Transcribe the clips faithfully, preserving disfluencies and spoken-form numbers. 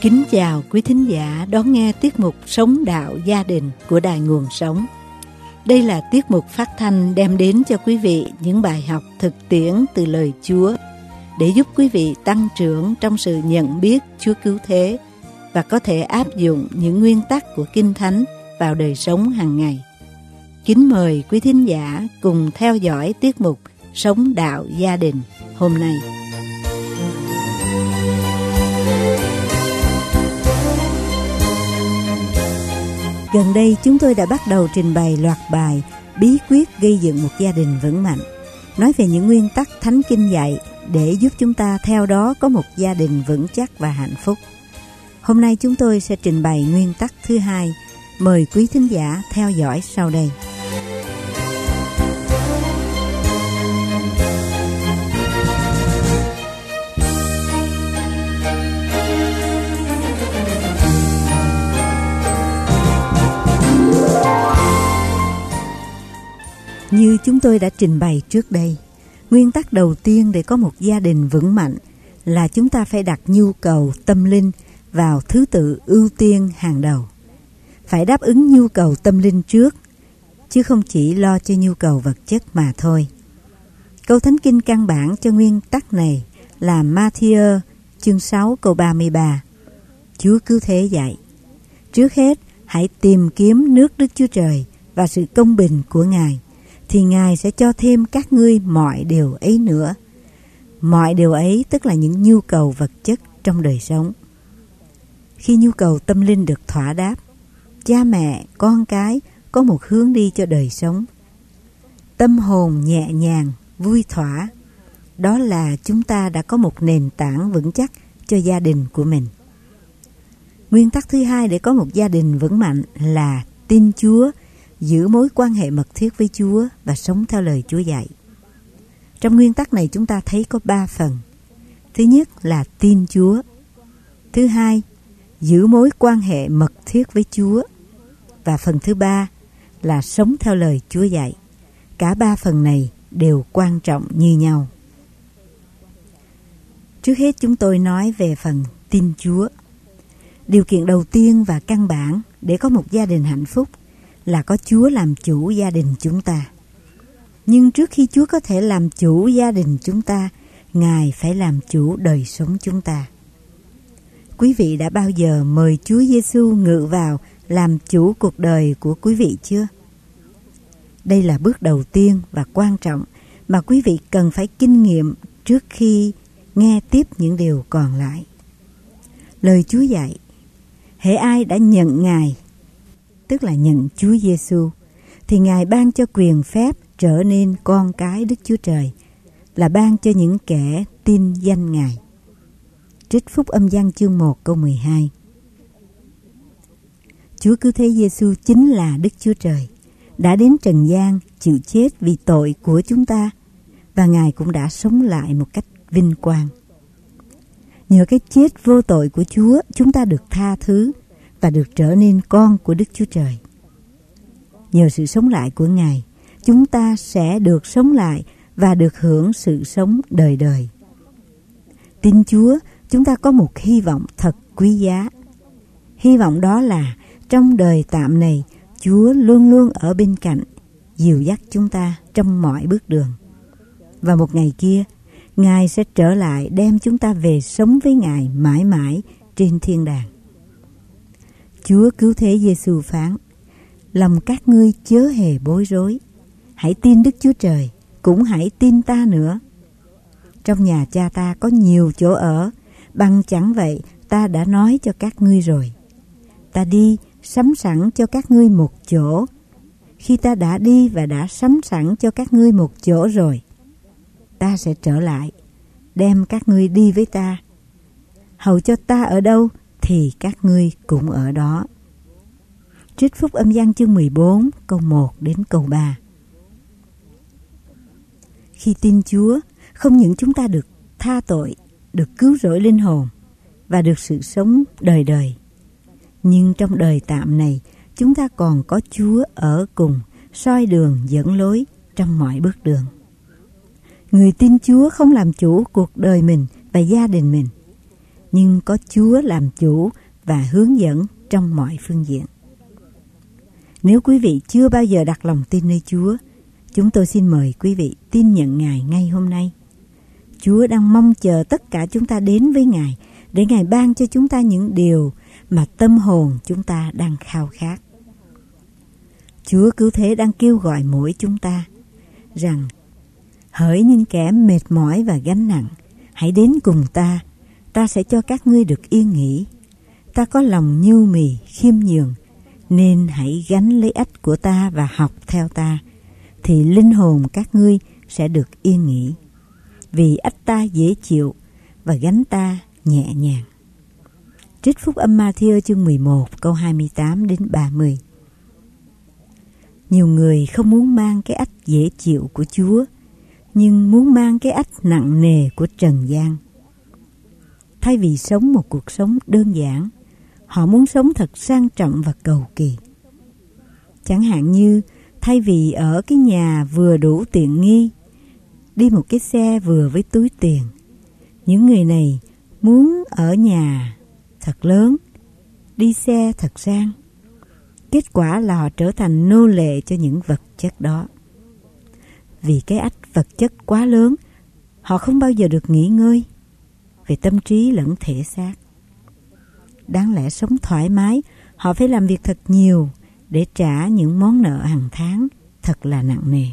Kính chào quý thính giả đón nghe tiết mục Sống Đạo Gia Đình của Đài Nguồn Sống. Đây là tiết mục phát thanh đem đến cho quý vị những bài học thực tiễn từ lời Chúa để giúp quý vị tăng trưởng trong sự nhận biết Chúa cứu thế và có thể áp dụng những nguyên tắc của Kinh Thánh vào đời sống hàng ngày. Kính mời quý thính giả cùng theo dõi tiết mục Sống Đạo Gia Đình hôm nay. Gần đây chúng tôi đã bắt đầu trình bày loạt bài Bí quyết gây dựng một gia đình vững mạnh, nói về những nguyên tắc Thánh Kinh dạy để giúp chúng ta theo đó có một gia đình vững chắc và hạnh phúc. Hôm nay chúng tôi sẽ trình bày nguyên tắc thứ hai. Mời quý thính giả theo dõi sau đây. Như chúng tôi đã trình bày trước đây, nguyên tắc đầu tiên để có một gia đình vững mạnh là chúng ta phải đặt nhu cầu tâm linh vào thứ tự ưu tiên hàng đầu. Phải đáp ứng nhu cầu tâm linh trước, chứ không chỉ lo cho nhu cầu vật chất mà thôi. Câu Thánh Kinh căn bản cho nguyên tắc này là Ma-thi-ơ chương sáu câu ba mươi ba. Chúa cứu thế dạy: trước hết hãy tìm kiếm nước Đức Chúa Trời và sự công bình của Ngài, thì Ngài sẽ cho thêm các ngươi mọi điều ấy nữa. Mọi điều ấy tức là những nhu cầu vật chất trong đời sống. Khi nhu cầu tâm linh được thỏa đáp, cha mẹ, con cái có một hướng đi cho đời sống. Tâm hồn nhẹ nhàng, vui thỏa, đó là chúng ta đã có một nền tảng vững chắc cho gia đình của mình. Nguyên tắc thứ hai để có một gia đình vững mạnh là tin Chúa, giữ mối quan hệ mật thiết với Chúa và sống theo lời Chúa dạy. Trong nguyên tắc này chúng ta thấy có ba phần. Thứ nhất là tin Chúa. Thứ hai, giữ mối quan hệ mật thiết với Chúa. Và phần thứ ba là sống theo lời Chúa dạy. Cả ba phần này đều quan trọng như nhau. Trước hết chúng tôi nói về phần tin Chúa. Điều kiện đầu tiên và căn bản để có một gia đình hạnh phúc là có Chúa làm chủ gia đình chúng ta. Nhưng trước khi Chúa có thể làm chủ gia đình chúng ta, Ngài phải làm chủ đời sống chúng ta. Quý vị đã bao giờ mời Chúa Giêsu ngự vào làm chủ cuộc đời của quý vị chưa? Đây là bước đầu tiên và quan trọng mà quý vị cần phải kinh nghiệm trước khi nghe tiếp những điều còn lại. Lời Chúa dạy: hễ ai đã nhận Ngài, tức là nhận Chúa Giêsu, thì Ngài ban cho quyền phép trở nên con cái Đức Chúa Trời, là ban cho những kẻ tin danh Ngài. Trích Phúc Âm Giăng chương một câu mười hai. Chúa cứu thế Giêsu chính là Đức Chúa Trời, đã đến trần gian chịu chết vì tội của chúng ta, và Ngài cũng đã sống lại một cách vinh quang. Nhờ cái chết vô tội của Chúa, chúng ta được tha thứ và được trở nên con của Đức Chúa Trời. Nhờ sự sống lại của Ngài, chúng ta sẽ được sống lại và được hưởng sự sống đời đời. Tin Chúa, chúng ta có một hy vọng thật quý giá. Hy vọng đó là trong đời tạm này, Chúa luôn luôn ở bên cạnh, dìu dắt chúng ta trong mọi bước đường. Và một ngày kia, Ngài sẽ trở lại đem chúng ta về sống với Ngài mãi mãi trên thiên đàng. Chúa cứu thế Giêsu phán: lòng các ngươi chớ hề bối rối, hãy tin Đức Chúa Trời, cũng hãy tin ta nữa. Trong nhà cha ta có nhiều chỗ ở, bằng chẳng vậy ta đã nói cho các ngươi rồi. Ta đi sắm sẵn cho các ngươi một chỗ. Khi ta đã đi và đã sắm sẵn cho các ngươi một chỗ rồi, ta sẽ trở lại, đem các ngươi đi với ta. Hầu cho ta ở đâu thì các ngươi cũng ở đó. Trích Phúc Âm Giăng chương mười bốn câu một đến câu ba. Khi tin Chúa, không những chúng ta được tha tội, được cứu rỗi linh hồn và được sự sống đời đời, nhưng trong đời tạm này chúng ta còn có Chúa ở cùng, soi đường dẫn lối trong mọi bước đường. Người tin Chúa không làm chủ cuộc đời mình và gia đình mình. nhưng có Chúa làm chủ và hướng dẫn trong mọi phương diện. Nếu quý vị chưa bao giờ đặt lòng tin nơi Chúa, chúng tôi xin mời quý vị tin nhận Ngài ngay hôm nay. Chúa đang mong chờ tất cả chúng ta đến với Ngài để Ngài ban cho chúng ta những điều mà tâm hồn chúng ta đang khao khát. Chúa Cứu Thế đang kêu gọi mỗi chúng ta rằng: hỡi những kẻ mệt mỏi và gánh nặng, hãy đến cùng ta, ta sẽ cho các ngươi được yên nghỉ. Ta có lòng nhu mì, khiêm nhường, nên hãy gánh lấy ách của ta và học theo ta, thì linh hồn các ngươi sẽ được yên nghỉ. Vì ách ta dễ chịu và gánh ta nhẹ nhàng. Trích Phúc Âm Ma-thi-ơ chương mười một câu hai mươi tám đến ba mươi. Nhiều người không muốn mang cái ách dễ chịu của Chúa, nhưng muốn mang cái ách nặng nề của trần gian. Thay vì sống một cuộc sống đơn giản, họ muốn sống thật sang trọng và cầu kỳ. Chẳng hạn như thay vì ở cái nhà vừa đủ tiện nghi, đi một cái xe vừa với túi tiền, những người này muốn ở nhà thật lớn, đi xe thật sang. Kết quả là họ trở thành nô lệ cho những vật chất đó. Vì cái ách vật chất quá lớn, họ không bao giờ được nghỉ ngơi về tâm trí lẫn thể xác. Đáng lẽ sống thoải mái, họ phải làm việc thật nhiều để trả những món nợ hàng tháng thật là nặng nề.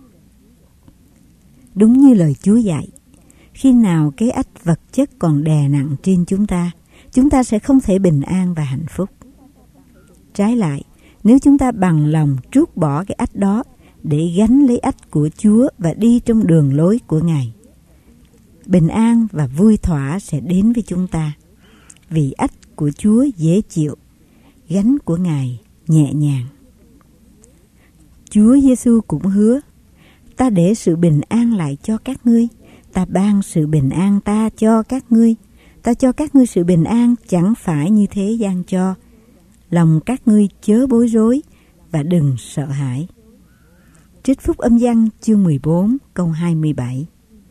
Đúng như lời Chúa dạy, khi nào cái ách vật chất còn đè nặng trên chúng ta, chúng ta sẽ không thể bình an và hạnh phúc. Trái lại, nếu chúng ta bằng lòng trút bỏ cái ách đó để gánh lấy ách của Chúa và đi trong đường lối của Ngài, bình an và vui thỏa sẽ đến với chúng ta. Vì ách của Chúa dễ chịu, gánh của Ngài nhẹ nhàng. Chúa Giêsu cũng hứa: ta để sự bình an lại cho các ngươi, ta ban sự bình an ta cho các ngươi. Ta cho các ngươi sự bình an chẳng phải như thế gian cho. Lòng các ngươi chớ bối rối và đừng sợ hãi. Trích Phúc Âm Giăng chương mười bốn câu hai mươi bảy.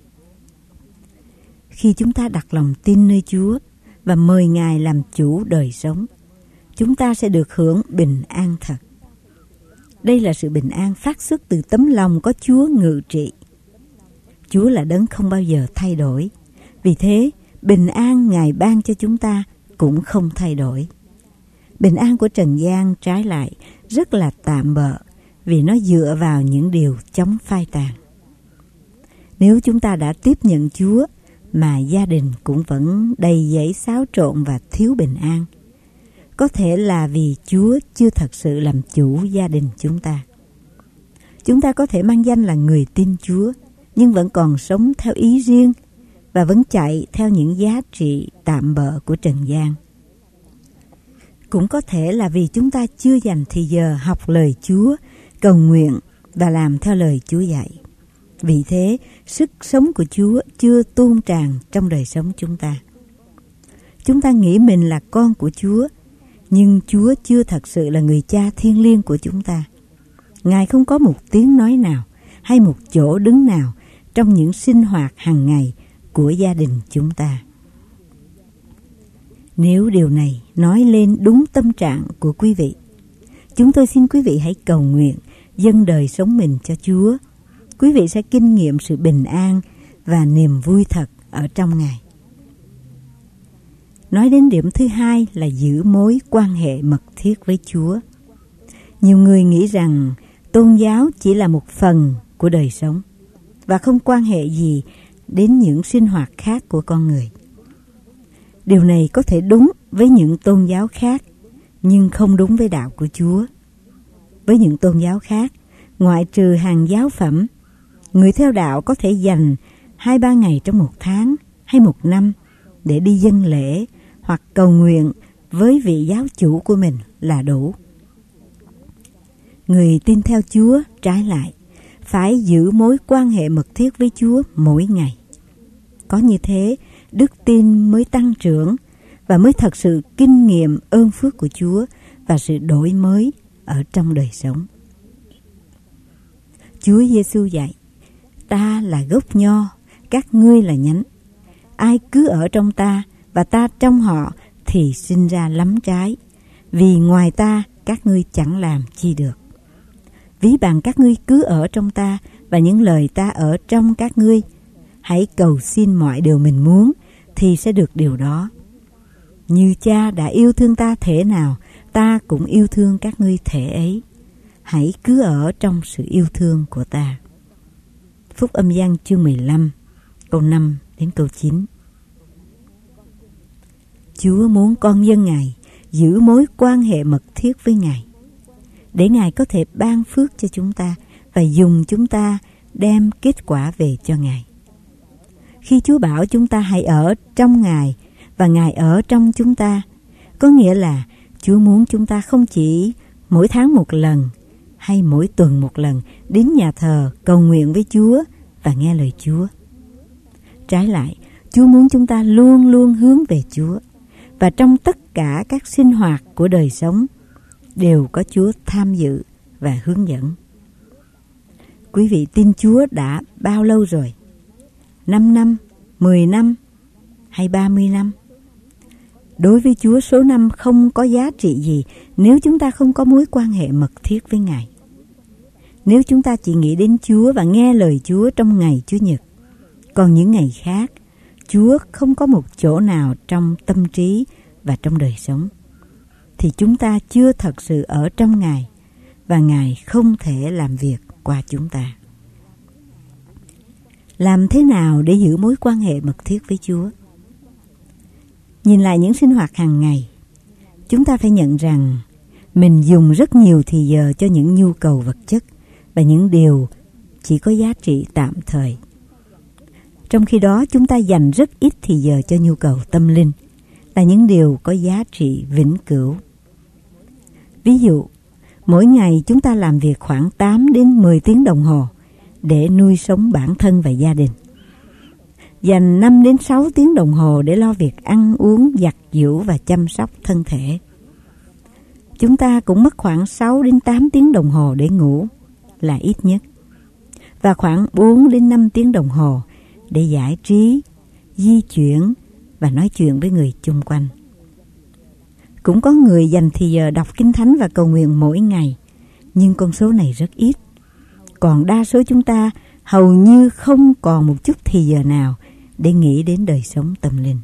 Khi chúng ta đặt lòng tin nơi Chúa và mời Ngài làm chủ đời sống, chúng ta sẽ được hưởng bình an thật. Đây là sự bình an phát xuất từ tấm lòng có Chúa ngự trị. Chúa là đấng không bao giờ thay đổi. Vì thế, bình an Ngài ban cho chúng ta cũng không thay đổi. Bình an của trần gian trái lại rất là tạm bợ, vì nó dựa vào những điều chống phai tàn. Nếu chúng ta đã tiếp nhận Chúa mà gia đình cũng vẫn đầy dẫy xáo trộn và thiếu bình an, có thể là vì Chúa chưa thật sự làm chủ gia đình chúng ta. Chúng ta có thể mang danh là người tin Chúa, nhưng vẫn còn sống theo ý riêng và vẫn chạy theo những giá trị tạm bợ của trần gian. Cũng có thể là vì chúng ta chưa dành thời giờ học lời Chúa, cầu nguyện và làm theo lời Chúa dạy. Vì thế, sức sống của Chúa chưa tuôn tràn trong đời sống chúng ta. Chúng ta nghĩ mình là con của Chúa, nhưng Chúa chưa thật sự là người cha thiêng liêng của chúng ta. Ngài không có một tiếng nói nào hay một chỗ đứng nào trong những sinh hoạt hàng ngày của gia đình chúng ta. Nếu điều này nói lên đúng tâm trạng của quý vị, chúng tôi xin quý vị hãy cầu nguyện dâng đời sống mình cho Chúa. Quý vị sẽ kinh nghiệm sự bình an và niềm vui thật ở trong Ngài. Nói đến điểm thứ hai là giữ mối quan hệ mật thiết với Chúa. Nhiều người nghĩ rằng tôn giáo chỉ là một phần của đời sống và không quan hệ gì đến những sinh hoạt khác của con người. Điều này có thể đúng với những tôn giáo khác, nhưng không đúng với đạo của Chúa. Với những tôn giáo khác, ngoại trừ hàng giáo phẩm, người theo đạo có thể dành hai ba ngày trong một tháng hay một năm để đi dâng lễ hoặc cầu nguyện với vị giáo chủ của mình là đủ. Người tin theo Chúa trái lại phải giữ mối quan hệ mật thiết với Chúa mỗi ngày. Có như thế, đức tin mới tăng trưởng và mới thật sự kinh nghiệm ơn phước của Chúa và sự đổi mới ở trong đời sống. Chúa Giêsu dạy: ta là gốc nho, các ngươi là nhánh. Ai cứ ở trong ta và ta trong họ thì sinh ra lắm trái. Vì ngoài ta các ngươi chẳng làm chi được. Ví bằng các ngươi cứ ở trong ta và những lời ta ở trong các ngươi. Hãy cầu xin mọi điều mình muốn thì sẽ được điều đó. Như Cha đã yêu thương ta thể nào, ta cũng yêu thương các ngươi thể ấy. Hãy cứ ở trong sự yêu thương của ta. Phúc Âm Giăng chương mười lăm, câu năm đến câu chín. Chúa muốn con dân Ngài giữ mối quan hệ mật thiết với Ngài, để Ngài có thể ban phước cho chúng ta và dùng chúng ta đem kết quả về cho Ngài. Khi Chúa bảo chúng ta hãy ở trong Ngài và Ngài ở trong chúng ta, có nghĩa là Chúa muốn chúng ta không chỉ mỗi tháng một lần hay mỗi tuần một lần đến nhà thờ cầu nguyện với Chúa và nghe lời Chúa. Trái lại, Chúa muốn chúng ta luôn luôn hướng về Chúa, và trong tất cả các sinh hoạt của đời sống đều có Chúa tham dự và hướng dẫn. Quý vị tin Chúa đã bao lâu rồi? năm năm, mười năm hay ba mươi năm? Đối với Chúa, số năm không có giá trị gì nếu chúng ta không có mối quan hệ mật thiết với Ngài. Nếu chúng ta chỉ nghĩ đến Chúa và nghe lời Chúa trong ngày Chủ nhật, còn những ngày khác, Chúa không có một chỗ nào trong tâm trí và trong đời sống, thì chúng ta chưa thật sự ở trong Ngài và Ngài không thể làm việc qua chúng ta. Làm thế nào để giữ mối quan hệ mật thiết với Chúa? Nhìn lại những sinh hoạt hàng ngày, chúng ta phải nhận rằng mình dùng rất nhiều thì giờ cho những nhu cầu vật chất và những điều chỉ có giá trị tạm thời. Trong khi đó, chúng ta dành rất ít thì giờ cho nhu cầu tâm linh, là những điều có giá trị vĩnh cửu. Ví dụ, mỗi ngày chúng ta làm việc khoảng tám đến mười tiếng đồng hồ để nuôi sống bản thân và gia đình. Dành năm đến sáu tiếng đồng hồ để lo việc ăn uống, giặt giũ và chăm sóc thân thể. Chúng ta cũng mất khoảng sáu đến tám tiếng đồng hồ để ngủ là ít nhất, và khoảng bốn đến năm tiếng đồng hồ để giải trí, di chuyển và nói chuyện với người chung quanh. Cũng có người dành thì giờ đọc Kinh Thánh và cầu nguyện mỗi ngày, nhưng con số này rất ít. Còn đa số chúng ta hầu như không còn một chút thì giờ nào để nghĩ đến đời sống tâm linh.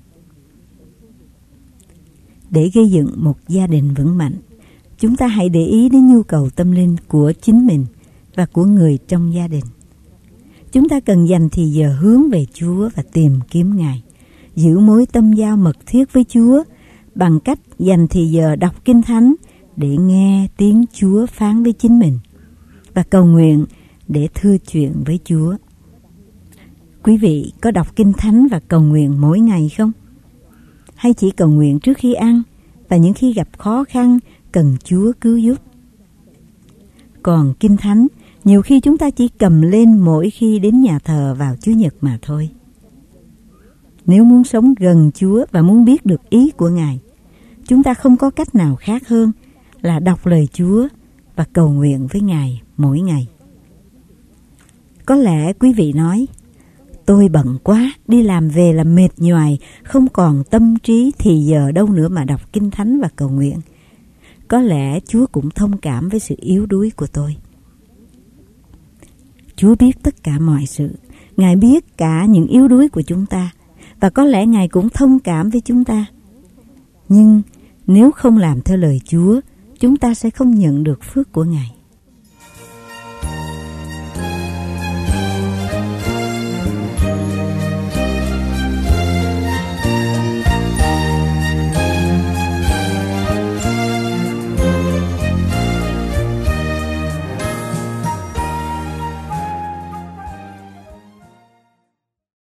Để gây dựng một gia đình vững mạnh, chúng ta hãy để ý đến nhu cầu tâm linh của chính mình và của người trong gia đình. Chúng ta cần dành thì giờ hướng về Chúa và tìm kiếm Ngài, giữ mối tâm giao mật thiết với Chúa bằng cách dành thì giờ đọc Kinh Thánh để nghe tiếng Chúa phán với chính mình và cầu nguyện để thưa chuyện với Chúa. Quý vị có đọc Kinh Thánh và cầu nguyện mỗi ngày không? Hay chỉ cầu nguyện trước khi ăn và những khi gặp khó khăn cần Chúa cứu giúp? Còn Kinh Thánh, nhiều khi chúng ta chỉ cầm lên mỗi khi đến nhà thờ vào Chủ nhật mà thôi. Nếu muốn sống gần Chúa và muốn biết được ý của Ngài, chúng ta không có cách nào khác hơn là đọc lời Chúa và cầu nguyện với Ngài mỗi ngày. Có lẽ quý vị nói, tôi bận quá, đi làm về là mệt nhoài, không còn tâm trí thì giờ đâu nữa mà đọc Kinh Thánh và cầu nguyện. Có lẽ Chúa cũng thông cảm với sự yếu đuối của tôi. Chúa biết tất cả mọi sự, Ngài biết cả những yếu đuối của chúng ta, và có lẽ Ngài cũng thông cảm với chúng ta. Nhưng nếu không làm theo lời Chúa, chúng ta sẽ không nhận được phước của Ngài.